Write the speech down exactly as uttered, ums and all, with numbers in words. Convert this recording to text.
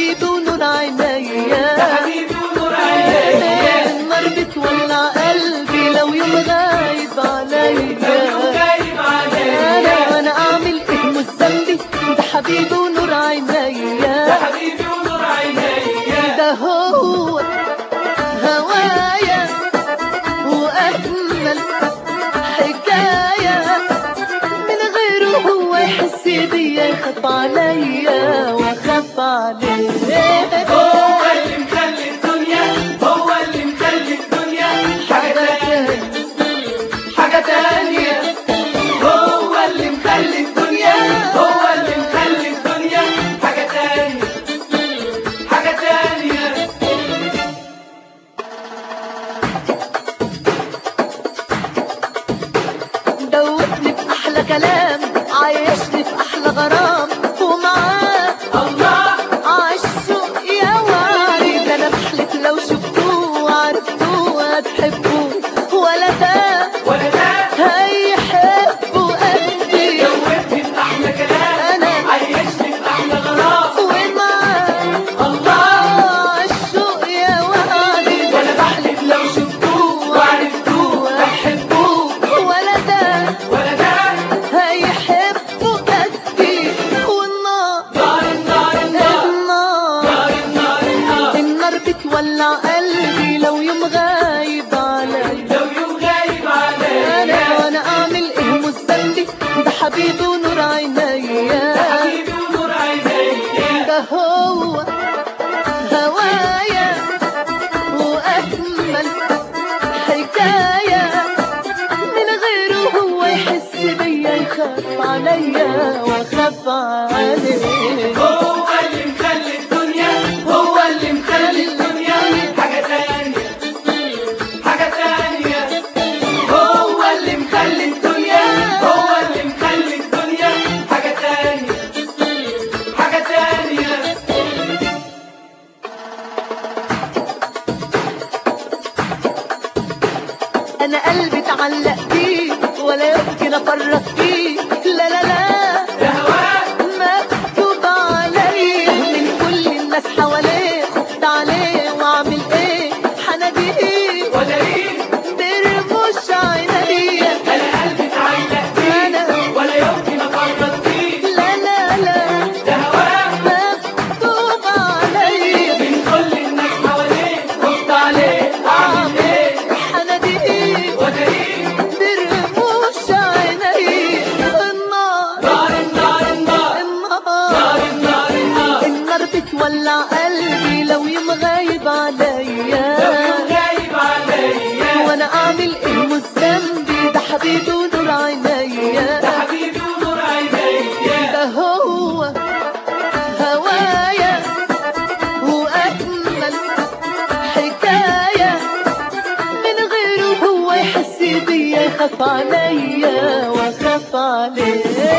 حبيبي ونور عينيا، ده حبيبي ونور عينيا. النار بتولع قلبي لو يوم غايب عليا، لو يوم غايب عليا. انا وانا اعمل ايه مش ذنبي، ده حبيبي ونور عينيا، ده حبيبي ونور عينيا. ده هو هوايا واجمل حكايه، من غيره هو يحس بيا يخاف عليا واخاف عليه. هو اللي مخلي الدنيا، هو اللي مخلي الدنيا حاجة تانية، حاجة تانية. هو اللي مخلي الدنيا، هو اللي مخلي الدنيا حاجة تانية، حاجة تانية. دوتني في احلى كلام، عايشني في احلى غرام، ومعاه الله عالشوق يا وعري، ده انا بحلف لو شفتوه وعرفتوه هتحبوه، ولا ده ولا ده هيحبوا قدي. جوتني في أحلى كلام، أنا عيشني في أحلى غرام. ومعاه الله عالشوق يا وعري، ده انا بحلف لو شفتوه وعرفتوه هتحبوه، ولا ده ولا ده هيحبوا قدي. والنار نار النار النار النار نار النار النار. النار بتولع قلبي لو يوم غايب عليا، لو يوم غايب عليا. انا وانا اعمل ايه مش ذنبي، ده حبيبي ونور عينيا، ده حبيبي ونور عينيا. ده هو هوايا واجمل حكايه، من غيره هو يحس بيا يخاف عليا واخاف عليه. هو اللي مخلي الدنيا، هو اللي مخلي الدنيا حاجة تانية، حاجة تانية. هو اللي مخلي الدنيا، هو اللي مخلي الدنيا حاجة تانية، حاجة تانية. انا قلبي اتعلق بيه ولا يمكن افرط فيه، لا لا لا ده هواك مكتوب عليه من كل الناس حواليه، خفت عليه واعمل ايه حناديه ودليل برموش عينيا. أنا قلبي اتعلق بيه ولا يمكن أفرط فيه، لا لا لا ده هواك مكتوب عليه من كل الناس حواليه، خفت عليه أعمل إيه حناديه ودليل برموش عينيا. النار نار النار النار النار نار النار النار. النار بتولع قلبي لو يوم غايب عليا، لو يوم غايب عليا. وانا اعمل ايه مش ذنبي، ده حبيبي ونور ده عينيا، حبيبي ونور عينيا. ده هو هوايا واجمل حكايه، من غيره هو يحس بيا يخاف عليا واخاف عليه.